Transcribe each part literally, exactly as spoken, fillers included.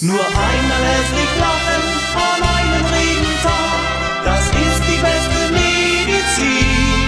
Nur einmal hässlich lachen an einem Regentag, das ist die beste Medizin.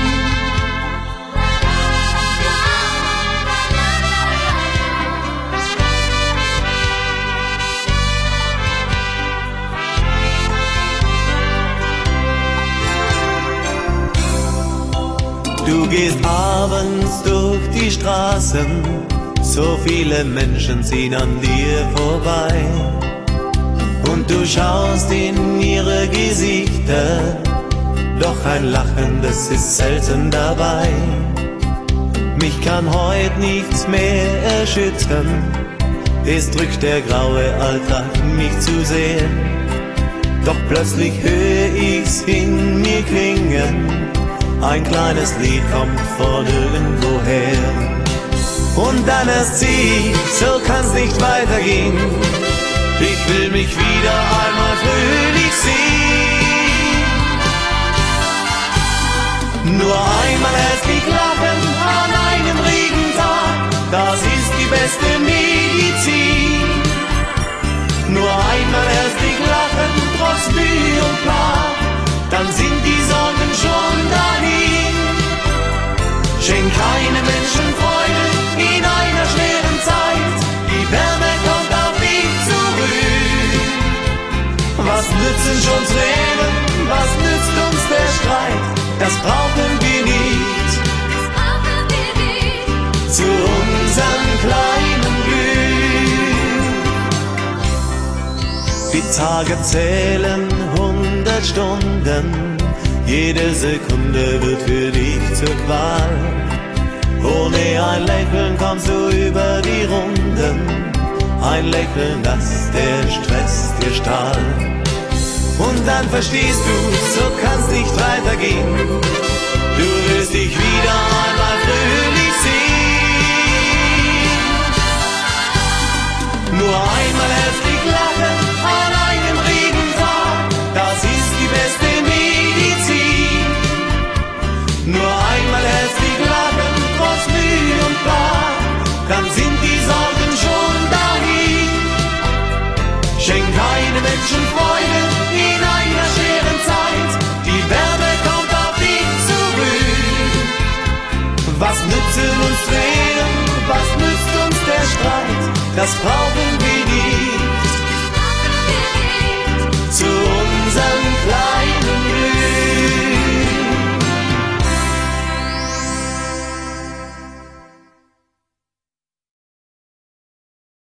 Du gehst abends durch die Straßen, so viele Menschen ziehen an dir vorbei. Und du schaust in ihre Gesichter, doch ein Lachen, das ist selten dabei. Mich kann heut nichts mehr erschüttern, es drückt der graue Alltag mich zu sehr. Doch plötzlich hör ich's in mir klingen, ein kleines Lied kommt von irgendwoher. Und dann erst sieh, so kann's nicht weitergehen, ich will mich wieder einmal fröhlich sehen. Nur einmal herzlich lachen an einem Regentag, das ist die beste Medizin. Nur einmal herzlich lachen, trotz Mühe und Plan, dann sind die Sorgen schon dahin. Schenk keinem Menschen Freude in einer schweren Zeit, die Wärme kommt auf dich zurück. Was nützen schon Tränen, was nützt uns der Streit, das brauchen wir nicht, zu unserem kleinen Glück. Die Tage zählen hundert Stunden, jede Sekunde wird für dich zur Qual. Ohne ein Lächeln kommst du über die Runden, ein Lächeln, das der Stress dir stahl. Und dann verstehst du, so kann's nicht weitergehen, du wirst dich wieder einmal fröhlich sehen. Nur einmal herzlich lachen an einem Regentag, das ist die beste Medizin. Nur einmal herzlich lachen, trotz Mühe und Plan, dann sind die Sorgen schon dahin. Schenk keinem Menschen Freude in einer schweren Zeit, die Wärme kommt auf dich zurück. Was nützen uns Tränen, was nützt uns der Streit, das brauchen